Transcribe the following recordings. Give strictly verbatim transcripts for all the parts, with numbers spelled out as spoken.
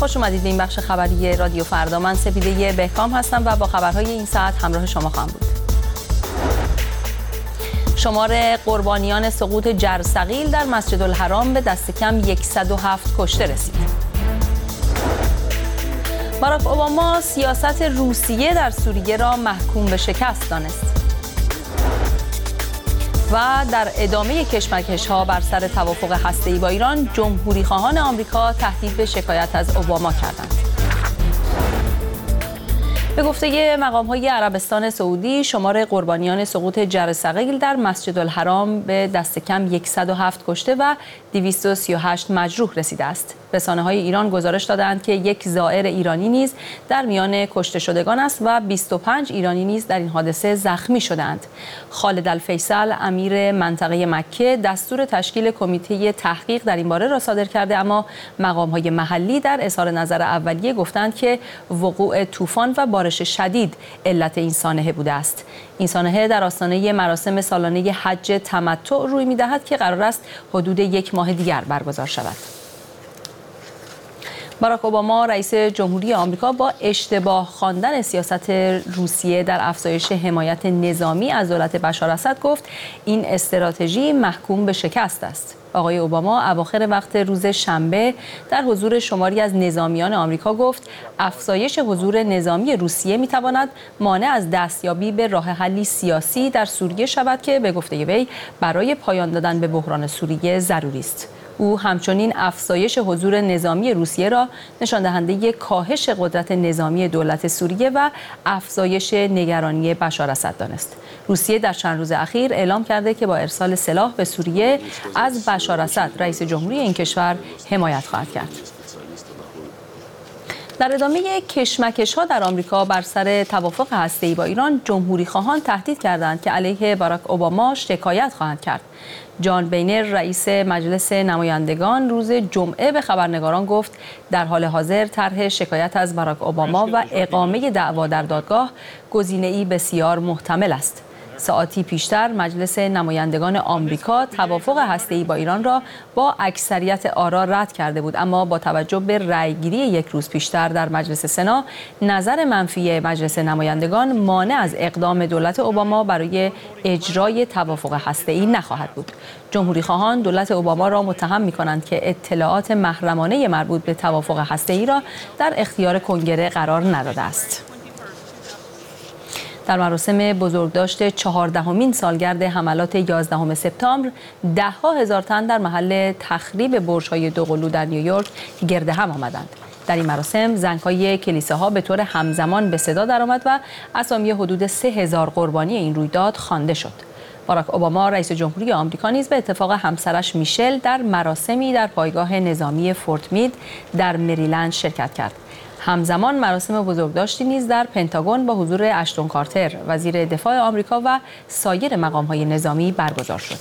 خوش اومدید به این بخش خبری رادیو فردا. من سپیده بهکام هستم و با خبرهای این ساعت همراه شما خواهم بود. شمار قربانیان سقوط جرثقیل در مسجد الحرام به دست کم صد و هفت کشته رسید. باراک اوباما سیاست روسیه در سوریه را محکوم به شکست دانست. و در ادامه کشمکش‌ها بر سر توافق هسته‌ای با ایران، جمهوری‌خواهان آمریکا تهدید به شکایت از اوباما کردند. به گفته مقام‌های عربستان سعودی، شمار قربانیان سقوط جرثقیل در مسجد الحرام به دست کم صد و هفت کشته و دویست و سی و هشت مجروح رسیده است. رسانه‌های ایران گزارش دادند که یک زائر ایرانی نیز در میان کشته شدگان است و بیست و پنج ایرانی نیز در این حادثه زخمی شدند. خالد الفیصل، امیر منطقه مکه، دستور تشکیل کمیته تحقیق در این باره را صادر کرده، اما مقام‌های محلی در اظهار نظر اولیه گفتند که وقوع طوفان و بارش شدید علت این سانحه بوده است. این سانحه در آستانه مراسم سالانه حج تمتع روی می‌دهد که قرار است حدود یک ماه دیگر برگزار شود. باراک اوباما رئیس جمهوری آمریکا با اشتباه خواندن سیاست روسیه در افزایش حمایت نظامی از دولت بشار اسد گفت این استراتژی محکوم به شکست است. آقای اوباما اواخر وقت روز شنبه در حضور شماری از نظامیان آمریکا گفت افزایش حضور نظامی روسیه میتواند مانع از دستیابی به راه حلی سیاسی در سوریه شود که به گفته وی برای پایان دادن به بحران سوریه ضروری است. او همچنین افزایش حضور نظامی روسیه را نشان دهنده کاهش قدرت نظامی دولت سوریه و افزایش نگرانی بشار اسد دانست. روسیه در چند روز اخیر اعلام کرده که با ارسال سلاح به سوریه از بشار اسد رئیس جمهوری این کشور حمایت خواهد کرد. در ادامه کشمکش‌ها در آمریکا بر سر توافق هسته‌ای با ایران، جمهوری‌خواهان تهدید کردند که علیه باراک اوباما شکایت خواهند کرد. جان بینر، رئیس مجلس نمایندگان، روز جمعه به خبرنگاران گفت در حال حاضر طرح شکایت از باراک اوباما و اقامه دعوا در دادگاه گزینه‌ای بسیار محتمل است. ساعتی پیشتر مجلس نمایندگان آمریکا توافق هسته‌ای با ایران را با اکثریت آرا رد کرده بود، اما با توجه به رأیگیری یک روز پیشتر در مجلس سنا، نظر منفی مجلس نمایندگان مانع از اقدام دولت اوباما برای اجرای توافق هسته‌ای نخواهد بود. جمهوری‌خواهان دولت اوباما را متهم می‌کنند که اطلاعات محرمانه مربوط به توافق هسته‌ای را در اختیار کنگره قرار نداده است. در مراسم بزرگداشت چهاردهمین سالگرد حملات یازدهم سپتامبر، ده‌ها هزار تن در محل تخریب برج‌های دوقلو در نیویورک گرد هم آمدند. در این مراسم زنگ‌های کلیساها به طور همزمان به صدا درآمد و اسامی حدود سه هزار قربانی این رویداد خوانده شد. باراک اوباما رئیس جمهوری آمریکا نیز به اتفاق همسرش میشل در مراسمی در پایگاه نظامی فورت مید در مریلند شرکت کرد. همزمان مراسم بزرگداشتی نیز در پنتاگون با حضور اشتون کارتر، وزیر دفاع آمریکا و سایر مقام‌های نظامی برگزار شد.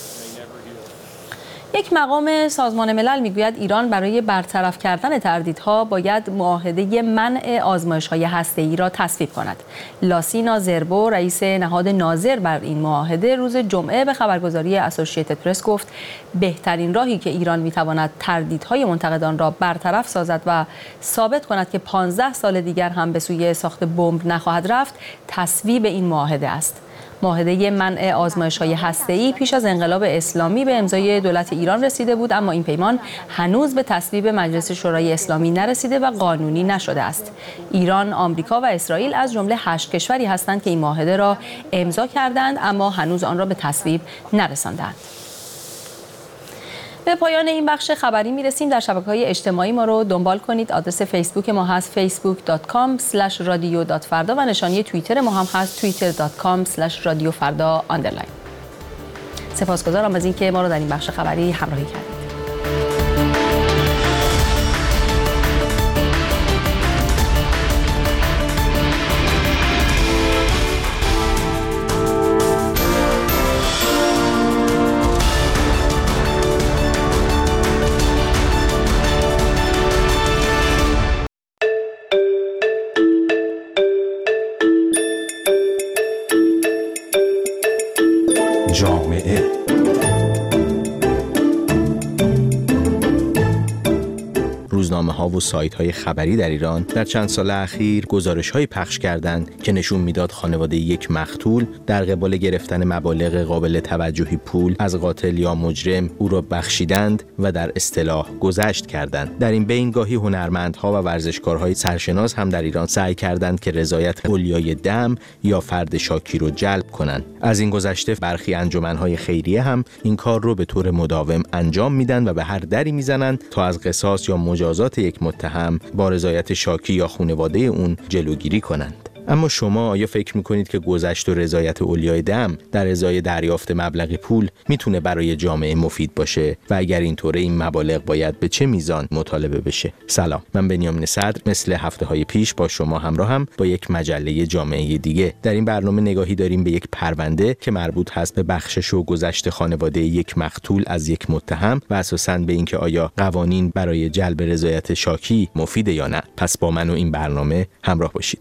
یک مقام سازمان ملل میگوید ایران برای برطرف کردن تردیدها باید معاهده منع آزمایش‌های هسته‌ای را تصویب کند. لاسینا زربو، رئیس نهاد ناظر بر این معاهده، روز جمعه به خبرگزاری اسوسییتد پرس گفت بهترین راهی که ایران میتواند تردیدهای منتقدان را برطرف سازد و ثابت کند که پانزده سال دیگر هم به سوی ساخت بمب نخواهد رفت، تصویب این معاهده است. معاهده منع آزمایش‌های هسته‌ای پیش از انقلاب اسلامی به امضای دولت ایران رسیده بود، اما این پیمان هنوز به تصویب مجلس شورای اسلامی نرسیده و قانونی نشده است. ایران، آمریکا و اسرائیل از جمله هشت کشوری هستند که این معاهده را امضا کردند، اما هنوز آن را به تصویب نرساندند. به پایان این بخش خبری میرسیم. در شبکه‌های اجتماعی ما رو دنبال کنید. آدرس فیسبوک ما هست فیسبوک دات کام اسلش رادیو دات فردا و نشانی توییتر ما هم هست توییتر دات کام اسلش رادیو فردا آندرلاین. سپاسگزارم از اینکه ما رو در این بخش خبری همراهی کردید. جامعه رسانه‌ها و سایت‌های خبری در ایران در چند سال اخیر گزارش‌های پخش کردند که نشون میداد خانواده یک مقتول در قبال گرفتن مبالغ قابل توجهی پول از قاتل یا مجرم او را بخشیدند و در اصطلاح گذشت کردند. در این بین گاهی هنرمندها و ورزشکارهای سرشناس هم در ایران سعی کردند که رضایت اولیای دم یا فرد شاکی رو جلب کنند. از این گذشته برخی انجمن‌های خیریه هم این کار رو به طور مداوم انجام میدن و به هر دری میزنند تا از قصاص یا مجازات یک متهم با رضایت شاکی یا خانواده اون جلوگیری کنند. اما شما آیا فکر میکنید که گذشت و رضایت اولیای دم در ازای دریافت مبلغ پول میتونه برای جامعه مفید باشه و اگر اینطوره این مبالغ باید به چه میزان مطالبه بشه؟ سلام، من بنیامین صدر مثل هفته های پیش با شما همراه هم با یک مجله جامعه دیگه. در این برنامه نگاهی داریم به یک پرونده که مربوط هست به بخشش و گذشت خانواده یک مقتول از یک متهم و اساساً به اینکه آیا قوانین برای جلب رضایت شاکی مفیده یا نه. پس با من و این برنامه همراه باشید.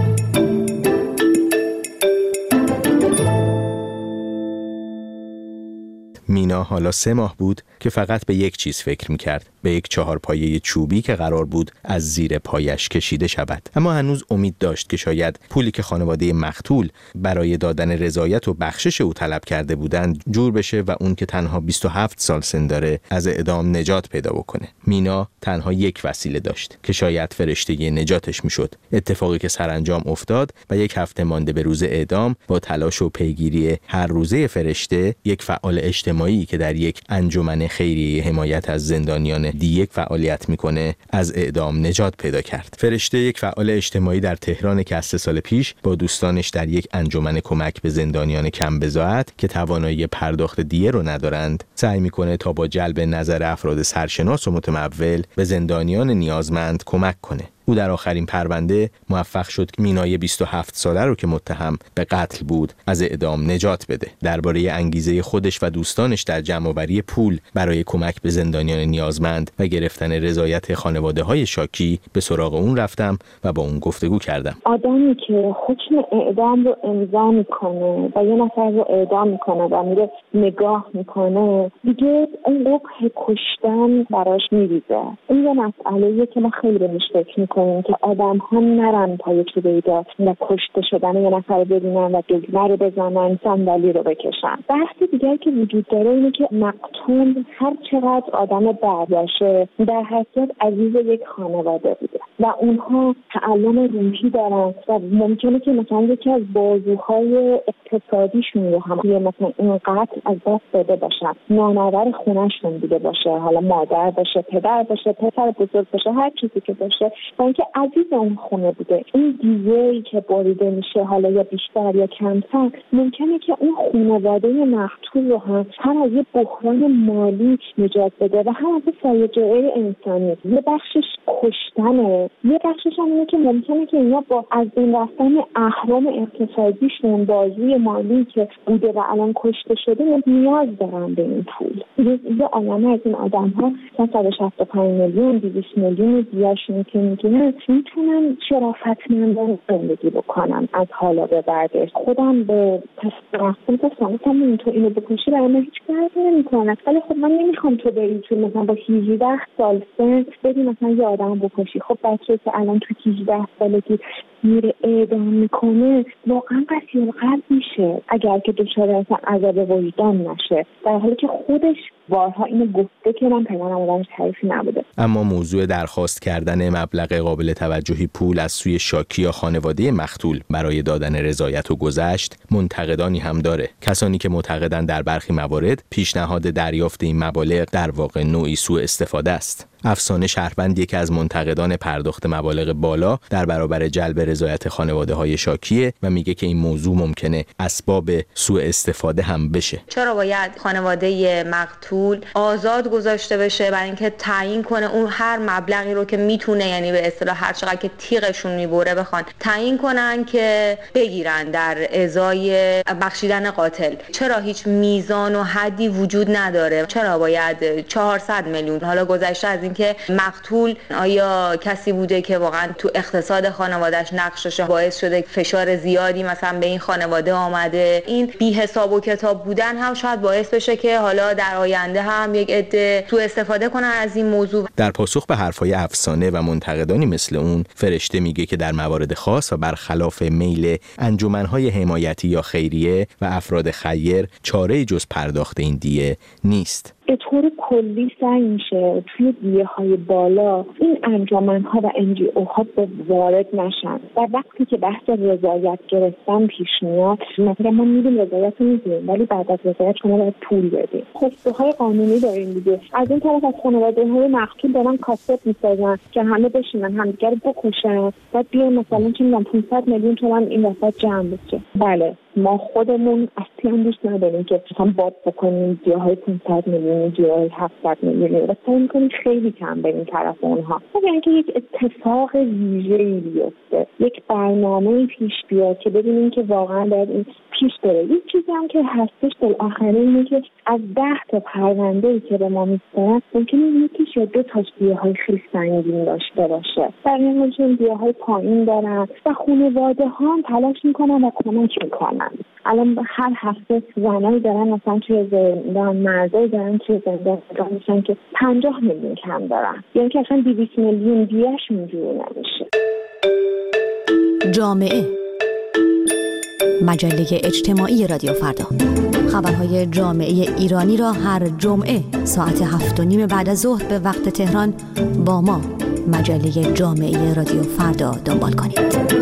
مینا حالا سه ماه بود که فقط به یک چیز فکر میکرد، به یک چهارپایه چوبی که قرار بود از زیر پایش کشیده شود. اما هنوز امید داشت که شاید پولی که خانواده مقتول برای دادن رضایت و بخشش او طلب کرده بودند جور بشه و اون که تنها بیست و هفت سال سن داره از اعدام نجات پیدا بکنه. مینا تنها یک وسیله داشت که شاید فرشته نجاتش میشد. اتفاقی که سرانجام افتاد و یک هفته مانده به روز اعدام با تلاش و پیگیری هر روزه فرشته، یک فعال اجتماعی که در یک انجمن خیریه حمایت از زندانیان دی یک فعالیت میکنه از اعدام نجات پیدا کرد. فرشته یک فعال اجتماعی در تهران که از سه سال پیش با دوستانش در یک انجمن کمک به زندانیان کم بضاعت که توانایی پرداخت دیه رو ندارند سعی میکنه تا با جلب نظر افراد سرشناس و متمول به زندانیان نیازمند کمک کنه. او در آخرین پرونده موفق شد که مینای بیست و هفت ساله رو که متهم به قتل بود از اعدام نجات بده. درباره انگیزه خودش و دوستانش در جمع‌آوری پول برای کمک به زندانیان نیازمند و گرفتن رضایت خانواده‌های شاکی به سراغ اون رفتم و با اون گفتگو کردم. آدمی که حکم اعدام رو امضا میکنه و یه نفر رو اعدام میکنه و میره نگاه میکنه، دیگه اون قبح کشتن براش میریزه. این یه مسئله‌ایه که ما خیلی بهش فکر میکنیم که آدم ها نرن پای چوبه داد و کشته شدن یه نفر رو ببینن و دگمه رو بزنن، صندلی رو بکشن. بحث دیگری که وجود داره اینه که مقتول هر چقدر آدم بد باشه در حقیقت عزیز یک خانواده بوده و اونها تعلم روحی دارن و ممکنه که مثلا یکی از بازوهای اقتصادیشون رو هم یه مثلا این قتل از دست داده باشن، نانآور خونه‌شون دیگه باشه، حالا مادر باشه، پدر باشه، پسر بزرگ باشه، هر چیزی که باشه، و اینکه عزیز اون خونه بوده. این دیزه‌ای که بریده میشه حالا یا بیشتر یا کمتر، ممکنه که اون خانواده مقتول رو هم هم از یه بحران مالی نجات بده و هم از فاجعه انسانی. یه بخشش کشتنه، یه بخشش هم اینه که ممکنه که اینا با از این رفتن اهرم اقتصادیشون، بازوی مالی که بوده و الان کشته شده، نیاز دارن به این پول. یه عالمه از این آدم ها صد و شصت و پنج میلیون دویست میلیون دیاشون که میگن میتونن شرافتمندانه زندگی بکنن از حالا به بعدش. خودم به تصمیم تصمیمم این تو اینو بکشی برای من هیچ فرقی نمیکنه، ولی خب من نمیخوام تو بری تو مثلا با هجده سال سن بدی مثلا یه آدم بکشی. خب بچه که الان تو هجده سالگی میره اعدام میکنه واقعا قصیر قلب میشه اگر که دچار مثلا عذاب وجدان نشه، در حالی که خودش بارها اینو گفته که من پدرم آدمش حریفی نبوده. اما موضوع درخواست کردن مبلغ قابل توجهی پول از سوی شاکی یا خانواده مقتول برای دادن رضایت و گذشت منتقدانی هم داره. کسانی که معتقدند در برخی موارد پیشنهاد دریافت این مبالغ در واقع نوعی سوء استفاده است. افسانه شهروند یکی از منتقدان پرداخت مبالغ بالا در برابر جلب رضایت خانواده‌های شاکیه و میگه که این موضوع ممکنه اسباب سوء استفاده هم بشه. چرا باید خانواده مقتول آزاد گذاشته بشه برای اینکه تعیین کنه اون هر مبلغی رو که میتونه، یعنی به اصطلاح هر چقدر که تیغشون میبره بخوان تعیین کنن که بگیرن در ازای بخشیدن قاتل؟ چرا هیچ میزان و حدی وجود نداره؟ چرا باید چهارصد میلیون، حالا گذشته از این اینکه مقتول آیا کسی بوده که واقعا تو اقتصاد خانواده‌اش نقشش باعث شده فشار زیادی مثلا به این خانواده آمده. این بی حساب و کتاب بودن هم شاید باعث بشه که حالا در آینده هم یک عده تو استفاده کنن از این موضوع. در پاسخ به حرفای افسانه و منتقدانی مثل اون، فرشته میگه که در موارد خاص و برخلاف میل انجمن‌های حمایتی یا خیریه و افراد خیر چاره‌ای جز پرداخت این دیه نیست. به طور کلی سعی میشه توی دیه‌های بالا این انجمن‌ها و ان جی اوها به وارد نشن و وقتی که بحث رضایت گرفتن پیش میاد، مثلا ما میدیم رضایت رو میدیم ولی بعد از رضایت شما باید پول بدیم. خودروهای قانونی داریم دیگه. از این طرف از خانواده‌های مقتول دارن کاست میسازن که همه بشینن همدیگه رو بکشن، بعد بیان مثلا چه میدونم پانصد میلیون تومان این وسط جمع بشه. بله ما خودمون اصلا دوست نداریم که مثلا باد بکنیم دیه‌های پانصد میلیون، دیه‌های هفتصد میلیون و سعی می‌کنیم خیلی کم بریم طرف اونها. یعنی اینکه یک اتفاق ویژه‌ای بیفته، یک برنامه پیش بیاد که ببینیم که واقعا باید این پیش بره. یک چیزی هم که هستش بالاخره اینه که از ده تا پرونده‌ای که به ما می‌رسن ممکنه یکیش یا دو تاش دیه‌های خیلی سنگین داشته باشه. در این حال دیه‌های پایین دارن و خانواده‌ها هم تلاش می‌کنن و کمک می‌کنن. الان هر هفته زنایی دارن مثلا توی زندان، مردایی دارن توی زندان میشن که پنجاه میلیون کم دارن، یعنی که اصلا دویست میلیون دیهش اینجوری نمیشه. جامعه، مجله اجتماعی رادیو فردا. خبرهای جامعه ایرانی را هر جمعه ساعت هفت و نیم بعد از ظهر به وقت تهران با ما مجله جامعه رادیو فردا دنبال کنید.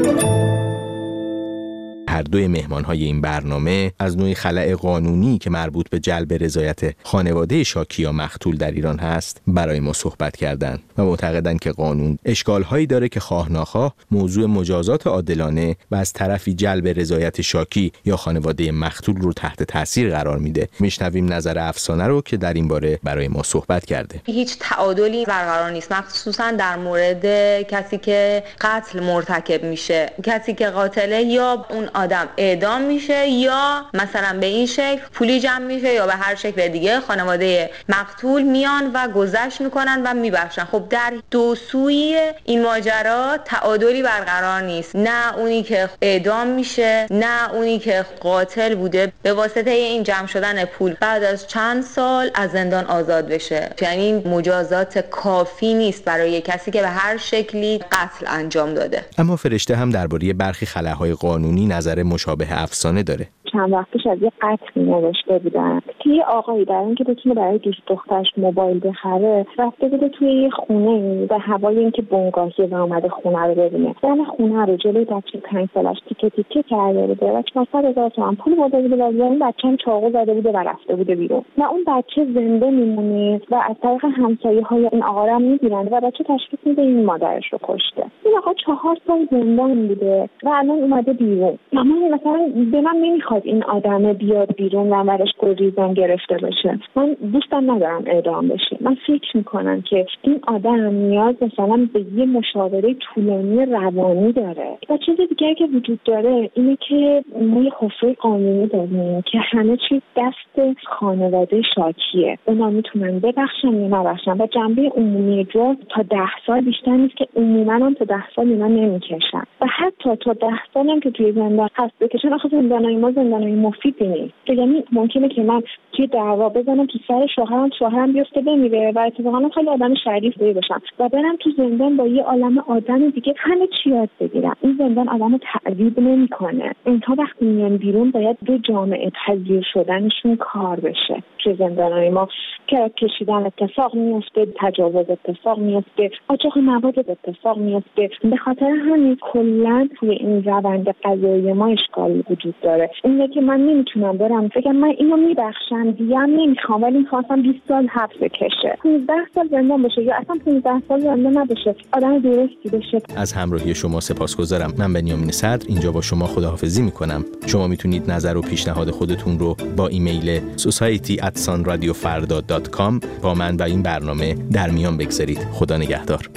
هر دوی مهمان‌های این برنامه از نوع خلأ قانونی که مربوط به جلب رضایت خانواده شاکی یا مقتول در ایران هست برای ما صحبت کردند و معتقدند که قانون اشکال‌هایی داره که خواه ناخواه موضوع مجازات عادلانه و از طرفی جلب رضایت شاکی یا خانواده مقتول رو تحت تاثیر قرار میده. میشنویم نظر افسانه رو که در این باره برای ما صحبت کرده. هیچ تعادلی برقرار نیست، مخصوصا در مورد کسی که قتل مرتکب میشه. کسی که قاتله یا اون آدم اعدام میشه یا مثلا به این شکل پولی جمع میشه یا به هر شکل دیگه خانواده مقتول میان و گذشت میکنن و میبخشن. خب در دو سوی این ماجرا تعادلی برقرار نیست، نه اونی که اعدام میشه نه اونی که قاتل بوده به واسطه این جمع شدن پول بعد از چند سال از زندان آزاد بشه. یعنی این مجازات کافی نیست برای کسی که به هر شکلی قتل انجام داده. اما فرشته هم درباره برخی خلاهای قانونی نظر مشابه افسانه داره. چند وقتش از یه قتل نوشته بودن که یه آقایی در اینکه بتونه برای دوست دخترش موبایل بخره رفته بوده توی یه خونه به هوای اینکه بنگاهی و اومده خونه رو ببینه. در خونه رو جلوی بچه پنج سالش تیکه تیکه کرده بوده و چهارصد هزار تومان پول برده بوده و این بچه هم چاقو زده بوده و رفته بوده بیرون و اون بچه زنده میمونه و از طریق همسایه‌های این آقا رو میگیرن و بچه تشخیص میده این مادرش رو کشته. این آقا چهار سال زندان بوده و الان اومده بیرون. اما مثلا به من نمیخواد این آدم بیاد بیرون و برش گریزان گرفته بشه. من دوستم ندارم اعدام بشه. من فکر میکنم که این آدم نیاز مثلا به یه مشاوره طولانی روانی داره. و چیز دیگه که وجود داره اینه که ما یه حفره قانونی داریم که همه چیز دست خانواده شاکیه. اونا میتونن ببخشن یا نبخشن و جنبه عمومی جرم تا ده سال بیشتر نیست که عموما هم تا ده سال اینا نمیکشن و حتی تا ده سال هم که توی زندان هست بکشن. آخه زندانای ما زندانای مفیدی نیست. یعنی ممکنه که من توی دعوا بزنم تو سر شوهرم، شوهرم بیفته بمیره و اتفاقا خیلی آدم شریفی باشم و برم تو زندان با یه عالم آدم دیگه همه چی یاد بگیرم. این زندان آدمو تعذیب نمیکنه. اینها وقتی میان بیرون باید دو جامعه پذیر شدنشون کار بشه. توی زندانای ما که کشیدن اتفاق میفته، تجاوز اتفاق میفته، قاچاق مواد اتفاق میفته. به خاطر همین کلا توی این روند قضایی ما اشکال وجود داره. اینه که من نمیتونم برم بگم من اینو میبخشم دیگه هم نمیخوام ولی میخواستم بیست سال حبس بکشه، پانزده سال زندان بشه یا اصلا پانزده سال زندان نبشه، آدم درستی بشه. از همراهی شما سپاسگزارم. من بنیامین صدر اینجا با شما خداحافظی میکنم. شما میتونید نظر و پیشنهاد خودتون رو با ایمیل society at sunradiofarda dot com با من و این برنامه در میان بگذارید. خدا نگهدار.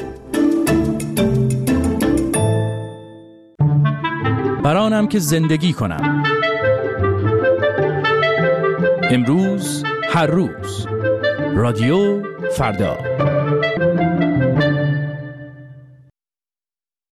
برانم که زندگی کنم. امروز هر روز رادیو فردا.